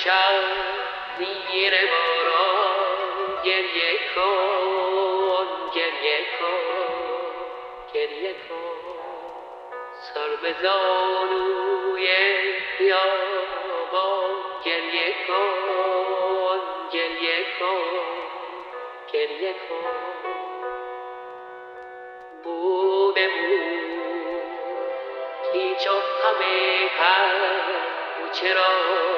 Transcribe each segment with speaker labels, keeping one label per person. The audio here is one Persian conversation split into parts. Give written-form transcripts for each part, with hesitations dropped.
Speaker 1: امشب زیر باران گریه کن، گریه کن، گریه کن. سر به زانوی خیابان گریه کن، گریه کن، گریه کن. بو به بو پیچ و خم هر کوچه را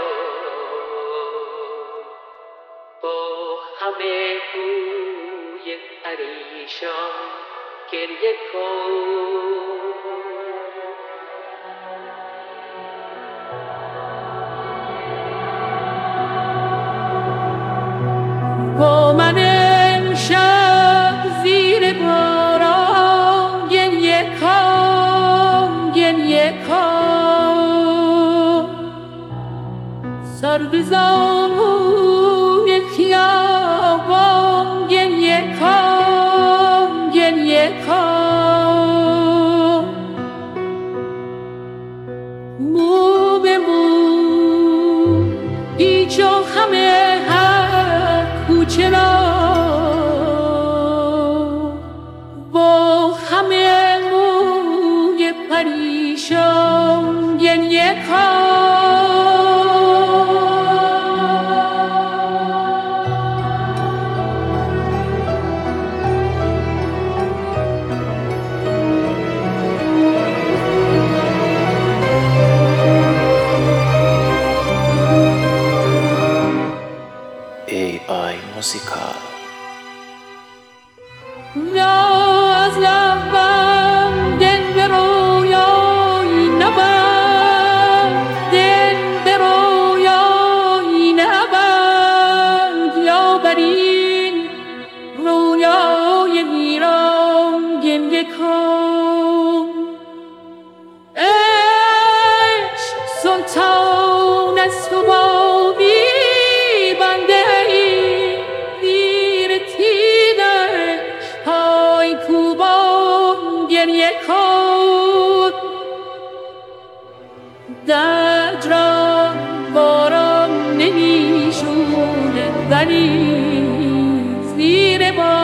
Speaker 1: با همه بوی پریشان گریه کن. با من امشب زیر باران گریه کن، گریه کن. سر به زانوی خیابان گریه کن، گریه کن. مو به مو پیچ و خم هر کوچه را با همه موی پریشان گریه کن.
Speaker 2: AI موزیکال.
Speaker 1: از لبم دل به رویایی نبرد، دل به رویایی نبرد. یا بر این رویای ویران گریه کن. عشق سلطان است و با بی بنده ای زیر تیغش پای کوبان گریه کن. درد را باران نمی شوید ولی زیر باران